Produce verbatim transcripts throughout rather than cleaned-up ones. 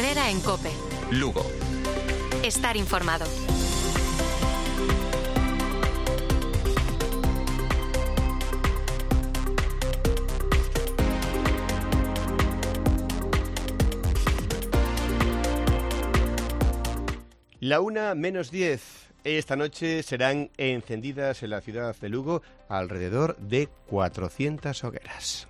Herrera en COPE. Lugo. Estar informado. La una menos diez. Esta noche serán encendidas en la ciudad de Lugo alrededor de cuatrocientas hogueras.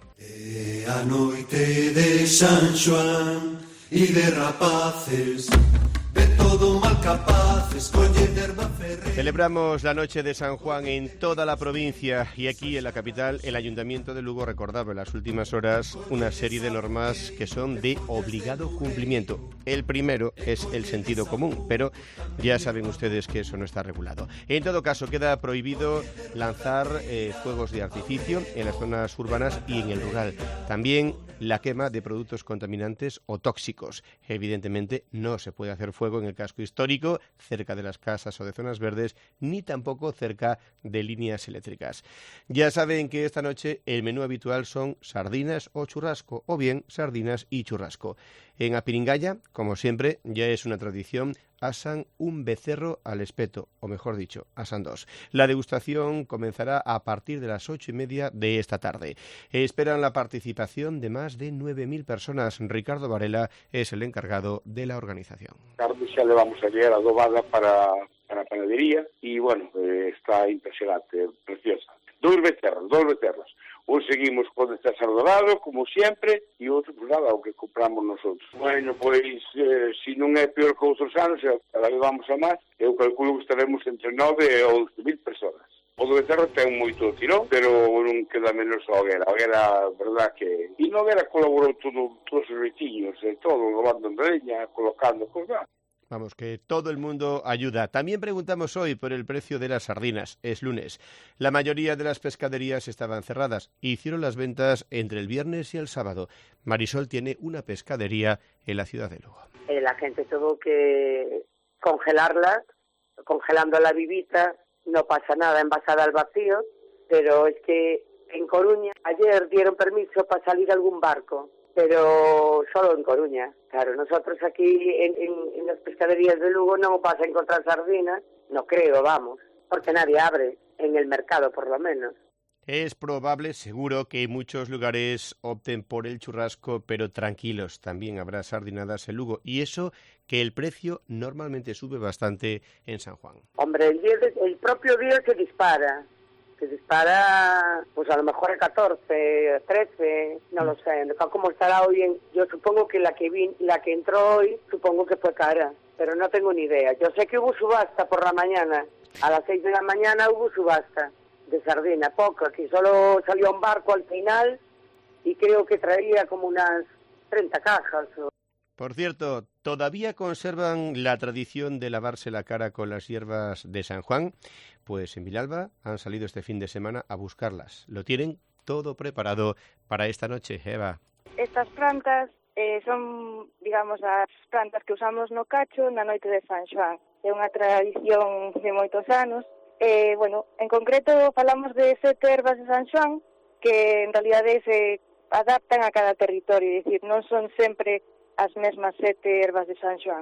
É a noite de San Xoán e de rapaces, de todo mal capaces, colle derba ferre. Celebramos la noche de San Juan en toda la provincia y aquí en la capital el Ayuntamiento de Lugo recordaba en las últimas horas una serie de normas que son de obligado cumplimiento. El primero es el sentido común, pero ya saben ustedes que eso no está regulado. En todo caso, queda prohibido lanzar eh, fuegos de artificio en las zonas urbanas y en el rural. También la quema de productos contaminantes o tóxicos. Evidentemente no se puede hacer fuego en el casco histórico, cerca de las casas o de zonas verdes, ni tampoco cerca de líneas eléctricas. Ya saben que esta noche el menú habitual son sardinas o churrasco, o bien sardinas y churrasco. En Apiringaya, como siempre, ya es una tradición, asan un becerro al espeto, o mejor dicho, asan dos. La degustación comenzará a partir de las ocho y media de esta tarde. Esperan la participación de más de nueve mil personas. Ricardo Varela es el encargado de la organización. Carne xa levamos ayer adobada para, para a panadería e, bueno, eh, está impresionante, preciosa. Dos becerros, dos becerros. Un seguimos con este César Dorado, como sempre, e outro, pues nada, o que compramos nosotros. Bueno, pois, eh, se non é peor que outros anos, cada vez vamos a máis, eu calculo que estaremos entre nove e once mil personas. O do becerro ten moito tirón, pero non queda menos a hoguera. A hoguera, verdad que... E na hoguera colaborou todo, todos os veciños, eh, todo, lavando en leña, colocando cosas. Vamos, que todo el mundo ayuda. También preguntamos hoy por el precio de las sardinas. Es lunes. La mayoría de las pescaderías estaban cerradas. Hicieron las ventas entre el viernes y el sábado. Marisol tiene una pescadería en la ciudad de Lugo. Eh, la gente tuvo que congelarlas, congelando la vivita. No pasa nada, envasada al vacío. Pero es que en Coruña ayer dieron permiso para salir algún barco. Pero solo en Coruña. Claro, nosotros aquí en, en, en las pescaderías de Lugo no vas a encontrar sardinas, no creo, vamos, porque nadie abre, en el mercado por lo menos. Es probable, seguro, que muchos lugares opten por el churrasco, pero tranquilos, también habrá sardinadas en Lugo. Y eso que el precio normalmente sube bastante en San Juan. Hombre, el, día de, el propio día se dispara. Se dispara, pues a lo mejor a catorce, trece, no lo sé. ¿Cómo estará hoy? En, yo supongo que la que vi, la que entró hoy, supongo que fue cara, pero no tengo ni idea. Yo sé que hubo subasta por la mañana. A las seis de la mañana hubo subasta de sardina, poco. Aquí solo salió un barco al final y creo que traía como unas treinta cajas. O... Por cierto, ¿todavía conservan la tradición de lavarse la cara con las hierbas de San Juan? Pues en Vilalba han salido este fin de semana a buscarlas. Lo tienen todo preparado para esta noche, Eva. Estas plantas eh, son, digamos, as plantas que usamos no cacho na noite de San Xoán. É unha tradición de moitos anos. Eh, bueno, en concreto falamos de sete ervas de San Xoán que en realidade se adaptan a cada territorio, é dicir, non son sempre as mesmas sete ervas de San Xoán.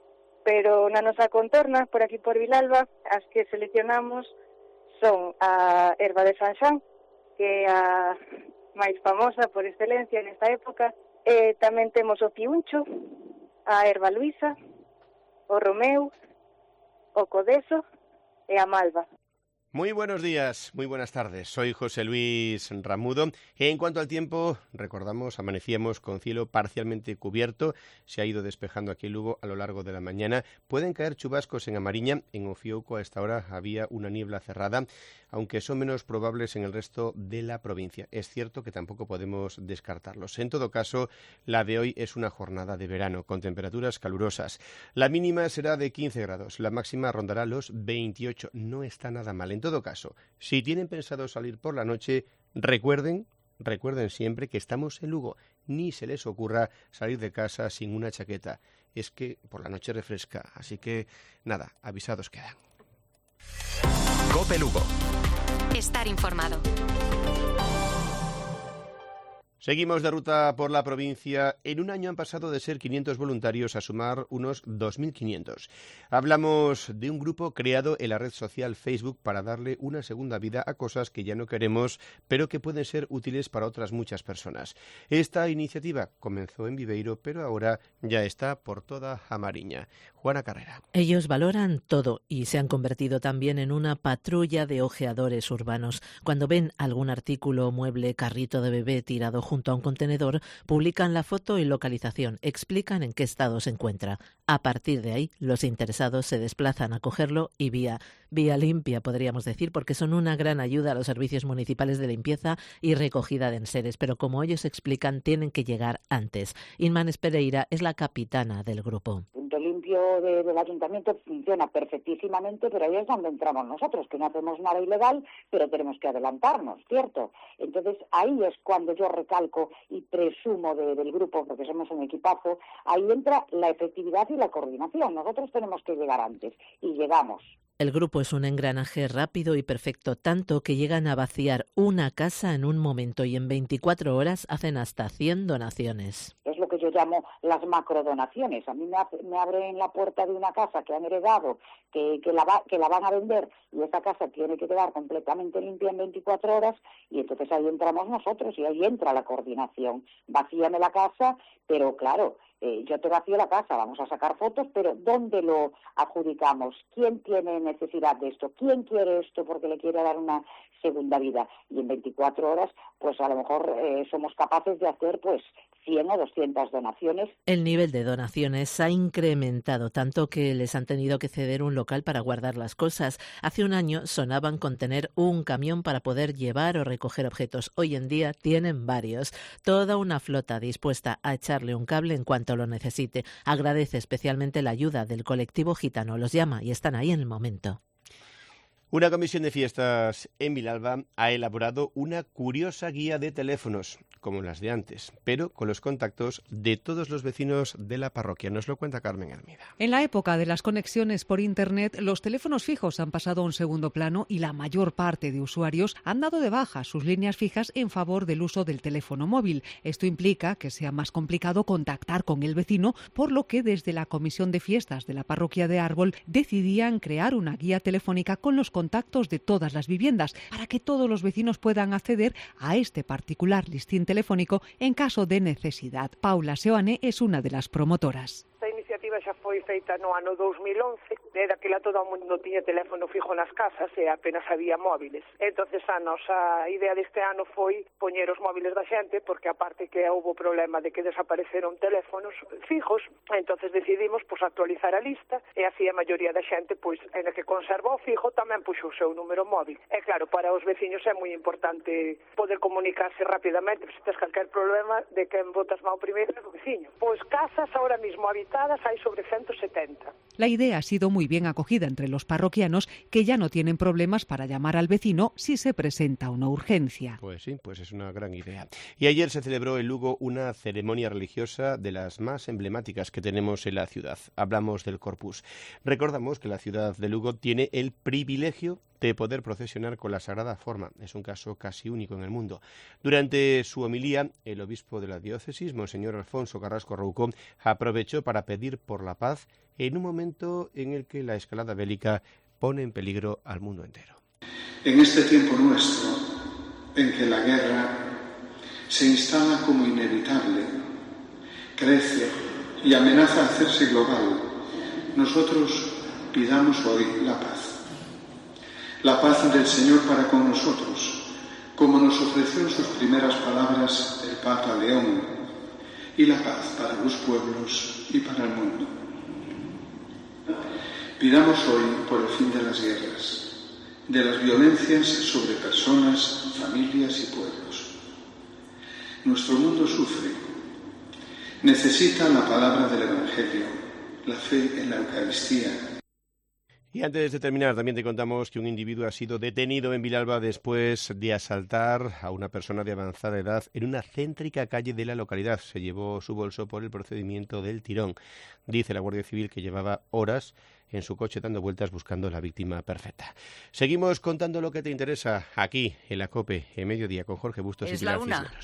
Pero na nosa contorna, por aquí por Vilalba, as que seleccionamos son a erva de San Xoán, que é a máis famosa por excelencia nesta época. E tamén temos o piuncho, a erva luisa, o romeu, o codeso e a malva. Muy buenos días, muy buenas tardes. Soy José Luis Ramudo. En cuanto al tiempo, recordamos, amanecíamos con cielo parcialmente cubierto. Se ha ido despejando aquí en Lugo a lo largo de la mañana. Pueden caer chubascos en Amariña. En Ofiouco a esta hora había una niebla cerrada, aunque son menos probables en el resto de la provincia. Es cierto que tampoco podemos descartarlos. En todo caso, la de hoy es una jornada de verano, con temperaturas calurosas. La mínima será de quince grados, la máxima rondará los veintiocho. No está nada mal. En todo caso, si tienen pensado salir por la noche, recuerden, recuerden siempre que estamos en Lugo. Ni se les ocurra salir de casa sin una chaqueta. Es que por la noche refresca, así que nada, avisados quedan. COPE Lugo. Estar informado. Seguimos de ruta por la provincia. En un año han pasado de ser quinientos voluntarios a sumar unos dos mil quinientos. Hablamos de un grupo creado en la red social Facebook para darle una segunda vida a cosas que ya no queremos, pero que pueden ser útiles para otras muchas personas. Esta iniciativa comenzó en Viveiro, pero ahora ya está por toda a Mariña. Juana Carrera. Ellos valoran todo y se han convertido también en una patrulla de ojeadores urbanos. Cuando ven algún artículo, mueble, carrito de bebé tirado junto a un contenedor, publican la foto y localización, explican en qué estado se encuentra. A partir de ahí, los interesados se desplazan a cogerlo y vía, vía limpia, podríamos decir, porque son una gran ayuda a los servicios municipales de limpieza y recogida de enseres, pero como ellos explican, tienen que llegar antes. Inmanes Pereira es la capitana del grupo. Punto limpio de, del ayuntamiento funciona perfectísimamente, pero ahí es donde entramos nosotros, que no hacemos nada ilegal, pero tenemos que adelantarnos, ¿cierto? Entonces ahí es cuando yo recalco y presumo de, del grupo, porque somos un equipazo, ahí entra la efectividad y la coordinación. Nosotros tenemos que llegar antes y llegamos. El grupo es un engranaje rápido y perfecto, tanto que llegan a vaciar una casa en un momento y en veinticuatro horas hacen hasta cien donaciones. Es lo que yo llamo las macrodonaciones. A mí me, hace, me abren la puerta de una casa que han heredado, que, que, la va, que la van a vender, y esa casa tiene que quedar completamente limpia en veinticuatro horas, y entonces ahí entramos nosotros y ahí entra la coordinación. Vacíame la casa, pero claro, eh, yo te vacío la casa, vamos a sacar fotos, pero ¿dónde lo adjudicamos? ¿Quién tiene necesidad de esto? ¿Quién quiere esto porque le quiere dar una segunda vida? Y en veinticuatro horas, pues a lo mejor eh, somos capaces de hacer pues cien o doscientas donaciones. El nivel de donaciones ha incrementado tanto que les han tenido que ceder un local para guardar las cosas. Hace un año sonaban con tener un camión para poder llevar o recoger objetos. Hoy en día tienen varios. Toda una flota dispuesta a echarle un cable en cuanto lo necesite. Agradece especialmente la ayuda del colectivo gitano. Los llama y están ahí en el momento. Una comisión de fiestas en Vilalba ha elaborado una curiosa guía de teléfonos, como las de antes, pero con los contactos de todos los vecinos de la parroquia. Nos lo cuenta Carmen Almeida. En la época de las conexiones por Internet, los teléfonos fijos han pasado a un segundo plano y la mayor parte de usuarios han dado de baja sus líneas fijas en favor del uso del teléfono móvil. Esto implica que sea más complicado contactar con el vecino, por lo que desde la comisión de fiestas de la parroquia de Árbol decidían crear una guía telefónica con los contactos contactos de todas las viviendas para que todos los vecinos puedan acceder a este particular listín telefónico en caso de necesidad. Paula Seoane es una de las promotoras. Esta iniciativa xa foi feita no ano dos mil once, e daquela todo o mundo tiña teléfono fijo nas casas e apenas había móviles. Entonces a nosa idea deste ano foi poñer os móviles da xente, porque aparte que houve o problema de que desapareceron teléfonos fijos, entonces decidimos pues, actualizar a lista, e así a maioría da xente, pois, en a que conserva o fijo, tamén puxo o seu número móvil. E claro, para os veciños é moi importante poder comunicarse rapidamente, se tes calquer problema de quen botas mal primeiro é o veciño. Pois casas ahora mismo habitadas hay sobre ciento setenta. La idea ha sido muy bien acogida entre los parroquianos, que ya no tienen problemas para llamar al vecino si se presenta una urgencia. Pues sí, pues es una gran idea. Y ayer se celebró en Lugo una ceremonia religiosa de las más emblemáticas que tenemos en la ciudad. Hablamos del Corpus. Recordamos que la ciudad de Lugo tiene el privilegio de poder procesionar con la Sagrada Forma. Es un caso casi único en el mundo. Durante su homilía, el obispo de la diócesis, Monseñor Alfonso Carrasco Rouco, aprovechó para pedir por la paz en un momento en el que la escalada bélica pone en peligro al mundo entero. En este tiempo nuestro, en que la guerra se instala como inevitable, crece y amenaza a hacerse global, nosotros pidamos hoy la paz. La paz del Señor para con nosotros, como nos ofreció en sus primeras palabras el Papa León, y la paz para los pueblos y para el mundo. Pidamos hoy por el fin de las guerras, de las violencias sobre personas, familias y pueblos. Nuestro mundo sufre, necesita la palabra del Evangelio, la fe en la Eucaristía. Y antes de terminar, también te contamos que un individuo ha sido detenido en Vilalba después de asaltar a una persona de avanzada edad en una céntrica calle de la localidad. Se llevó su bolso por el procedimiento del tirón. Dice la Guardia Civil que llevaba horas en su coche dando vueltas buscando la víctima perfecta. Seguimos contando lo que te interesa aquí en la COPE, en Mediodía, con Jorge Bustos y Pilar Cisneros.